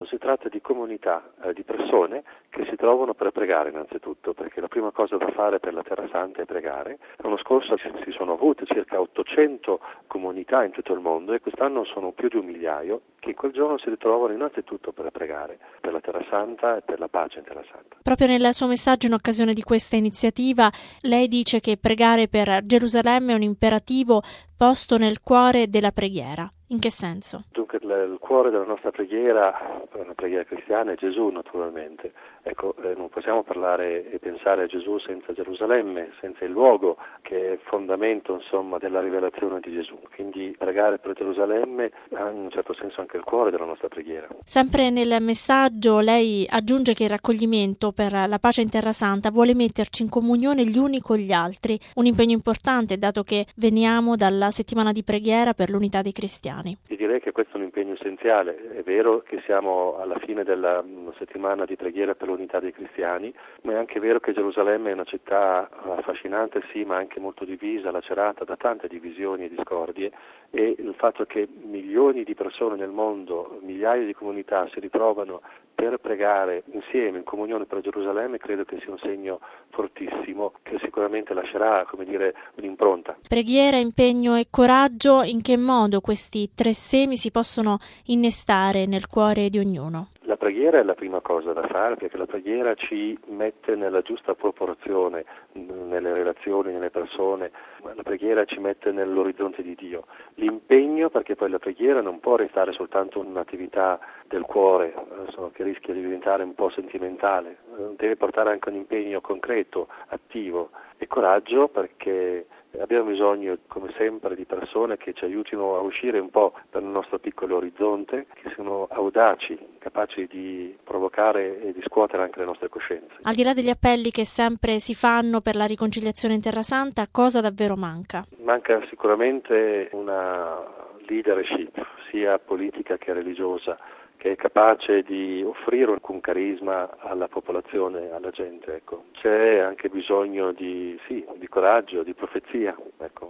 Si tratta di comunità, di persone che si trovano per pregare innanzitutto, perché la prima cosa da fare per la Terra Santa è pregare. L'anno scorso si sono avute circa 800 comunità in tutto il mondo e quest'anno sono più di 1.000.000 che quel giorno si ritrovano innanzitutto per pregare per la Terra Santa e per la pace in Terra Santa. Proprio nel suo messaggio in occasione di questa iniziativa lei dice che pregare per Gerusalemme è un imperativo posto nel cuore della preghiera. In che senso? Dunque il cuore della nostra preghiera, una preghiera cristiana, è Gesù naturalmente. Non possiamo parlare e pensare a Gesù senza Gerusalemme, senza il luogo che è fondamento della rivelazione di Gesù. Quindi pregare per Gerusalemme ha in un certo senso anche il cuore della nostra preghiera. Sempre nel messaggio lei aggiunge che il raccoglimento per la pace in Terra Santa vuole metterci in comunione gli uni con gli altri, un impegno importante dato che veniamo dalla settimana di preghiera per l'unità dei cristiani. Io direi che questo è un impegno essenziale. È vero che siamo alla fine della settimana di preghiera per l'unità dei cristiani, ma è anche vero che Gerusalemme è una città affascinante, sì, ma anche molto divisa, lacerata da tante divisioni e discordie, e il fatto che milioni di persone nel mondo, migliaia di comunità si ritrovano per pregare insieme in comunione per Gerusalemme credo che sia un segno fortissimo che sicuramente lascerà, un'impronta. Preghiera, impegno e coraggio, in che modo questi tre semi si possono innestare nel cuore di ognuno? La preghiera è la prima cosa da fare perché la preghiera ci mette nella giusta proporzione nelle relazioni, nelle persone, la preghiera ci mette nell'orizzonte di Dio. L'impegno, perché poi la preghiera non può restare soltanto un'attività del cuore, che rischia di diventare un po' sentimentale, deve portare anche un impegno concreto, attivo, e coraggio perché abbiamo bisogno, come sempre, di persone che ci aiutino a uscire un po' dal nostro piccolo orizzonte, che siano audaci, capaci di provocare e di scuotere anche le nostre coscienze. Al di là degli appelli che sempre si fanno per la riconciliazione in Terra Santa, cosa davvero manca? Manca sicuramente una leadership, sia politica che religiosa, che è capace di offrire alcun carisma alla popolazione, alla gente. C'è anche bisogno di coraggio, di profezia.